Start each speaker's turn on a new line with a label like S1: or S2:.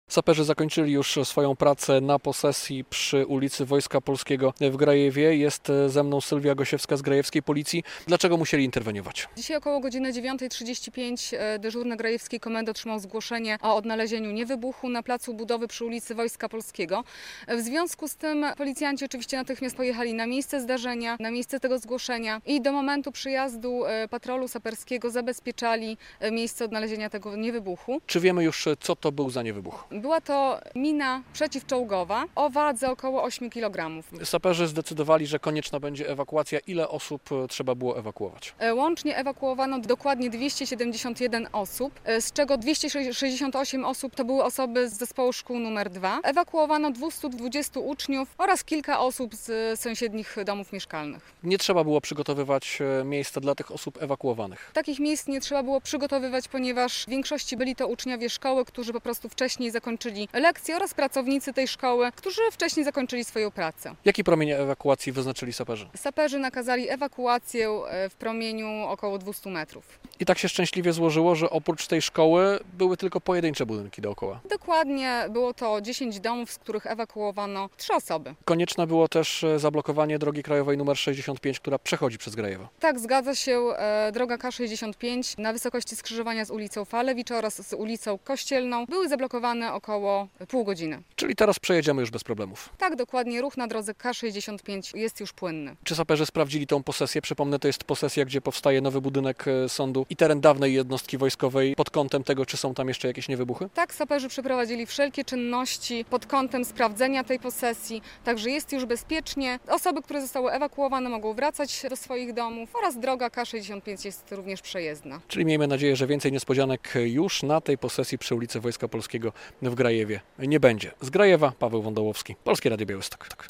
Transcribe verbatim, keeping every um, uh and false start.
S1: Saperzy zakończyli już swoją pracę na posesji przy ulicy Wojska Polskiego w Grajewie. Jest ze mną Sylwia Gosiewska z Grajewskiej Policji. Dlaczego musieli interweniować?
S2: Dzisiaj około godziny dziewiątej trzydzieści pięć dyżurny Grajewskiej Komendy otrzymał zgłoszenie o odnalezieniu niewybuchu na placu budowy przy ulicy Wojska Polskiego. W związku z tym policjanci oczywiście natychmiast pojechali na miejsce zdarzenia, na miejsce tego zgłoszenia i do momentu przyjazdu patrolu saperskiego zabezpieczali miejsce odnalezienia tego niewybuchu.
S1: Czy wiemy już, co to był za niewybuch?
S2: Była to mina przeciwczołgowa o wadze około ośmiu kilogramów.
S1: Saperzy zdecydowali, że konieczna będzie ewakuacja. Ile osób trzeba było ewakuować?
S2: Łącznie ewakuowano dokładnie dwieście siedemdziesiąt jeden osób, z czego dwieście sześćdziesiąt osiem osób to były osoby z zespołu szkół numer dwa. Ewakuowano dwieście dwadzieścia uczniów oraz kilka osób z sąsiednich domów mieszkalnych.
S1: Nie trzeba było przygotowywać miejsca dla tych osób ewakuowanych.
S2: Takich miejsc nie trzeba było przygotowywać, ponieważ w większości byli to uczniowie szkoły, którzy po prostu wcześniej zakończyli lekcje oraz pracownicy tej szkoły, którzy wcześniej zakończyli swoją pracę.
S1: Jaki promień ewakuacji wyznaczyli saperzy?
S2: Saperzy nakazali ewakuację w promieniu około dwieście metrów.
S1: I tak się szczęśliwie złożyło, że oprócz tej szkoły były tylko pojedyncze budynki dookoła.
S2: Dokładnie, było to dziesięć domów, z których ewakuowano trzy osoby.
S1: Konieczne było też zablokowanie drogi krajowej nr sześćdziesiąt pięć, która przechodzi przez Grajewo.
S2: Tak, zgadza się. Droga K sześćdziesiąt pięć na wysokości skrzyżowania z ulicą Falewicza oraz z ulicą Kościelną były zablokowane około pół godziny.
S1: Czyli teraz przejedziemy już bez problemów.
S2: Tak, dokładnie. Ruch na drodze K sześćdziesiąt pięć jest już płynny.
S1: Czy saperzy sprawdzili tą posesję? Przypomnę, to jest posesja, gdzie powstaje nowy budynek sądu i teren dawnej jednostki wojskowej pod kątem tego, czy są tam jeszcze jakieś niewybuchy?
S2: Tak, saperzy przeprowadzili wszelkie czynności pod kątem sprawdzenia tej posesji, także jest już bezpiecznie. Osoby, które zostały ewakuowane, mogą wracać do swoich domów oraz droga K sześćdziesiąt pięć jest również przejezdna.
S1: Czyli miejmy nadzieję, że więcej niespodzianek już na tej posesji przy ulicy Wojska Polskiego w Grajewie nie będzie. Z Grajewa Paweł Wądołowski, Polskie Radio Białystok.